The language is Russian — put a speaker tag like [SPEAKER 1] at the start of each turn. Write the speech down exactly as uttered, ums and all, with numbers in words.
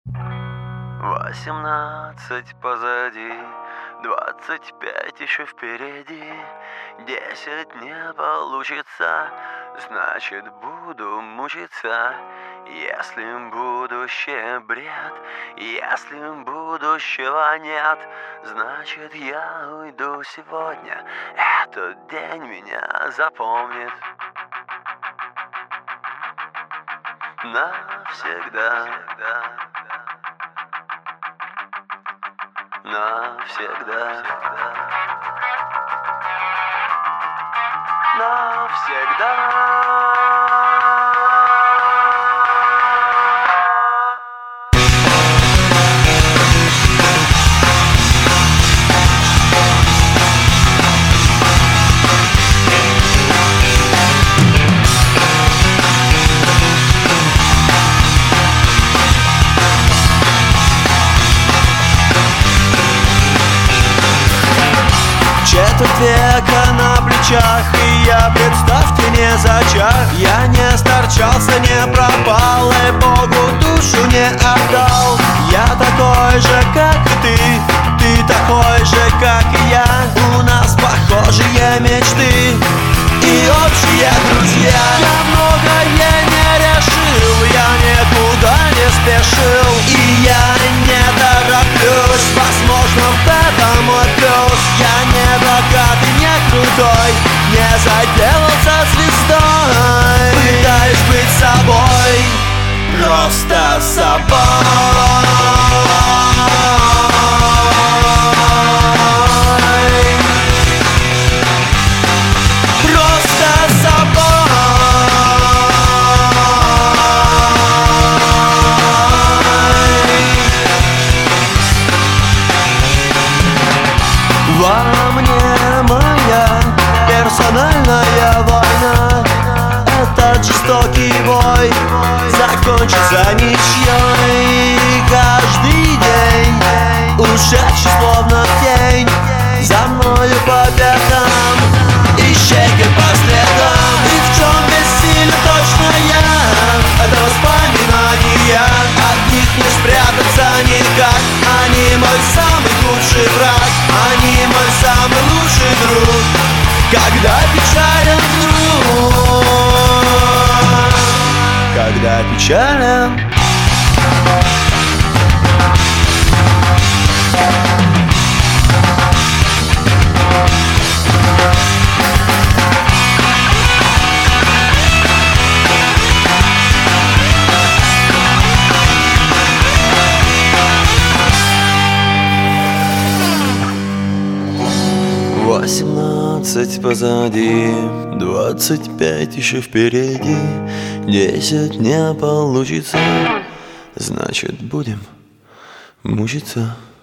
[SPEAKER 1] Восемнадцать позади, двадцать пять еще впереди. Десять не получится, значит буду мучиться. Если будущее бред, если будущего нет, значит я уйду сегодня. Этот день меня запомнит навсегда. Навсегда. Навсегда.
[SPEAKER 2] Четверть века на плечах, и я, представьте, не зачах. Я не сторчался, не пропал, и Богу душу не отдал. Я такой же, как и ты, ты такой же, как и я. У нас похожие мечты и общие друзья. Я многое не решил, я никуда не спешил, и я не тороплюсь. Возможно, в этом мой плюс. Я не богатый, не крутой, не заделался звездой. Пытаюсь быть собой, просто собой. Просто собой. Во мне моя персональная война. Этот жестокий бой закончится ничьей. Каждый день, ушедший словно в тень, за мною по пятам, ищейкой по следам. И в чем бессилен точно я, это воспоминания. От них не спрятаться никак. Они мой самый лучший враг, они мой самый лучший друг. Когда печален вдруг, когда печален.
[SPEAKER 1] Восемнадцать позади, двадцать пять еще впереди. Десять не получится, значит будем мучиться.